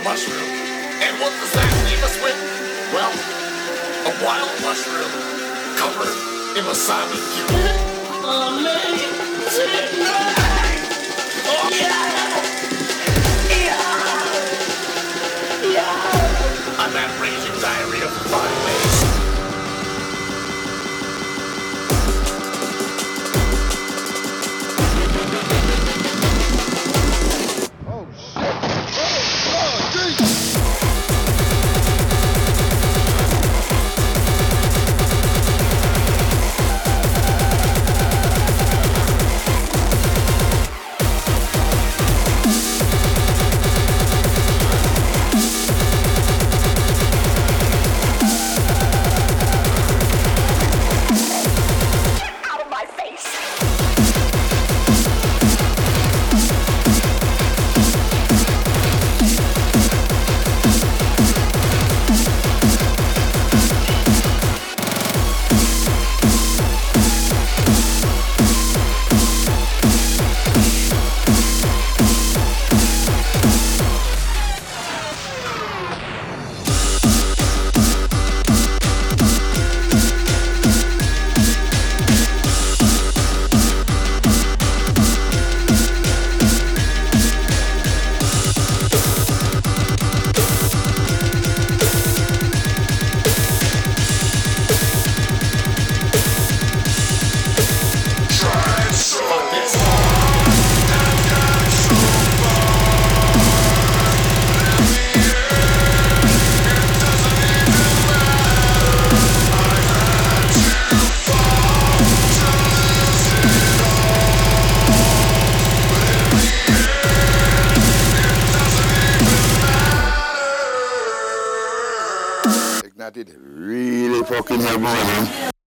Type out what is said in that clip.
mushroom. And what does that leave us with? Well, a wild mushroom covered in wasabi cube. Amazing! Oh yeah! I'm that raging diarrhea for 5 days. Oh shit! Oh, Jesus! That did really fucking help me, man.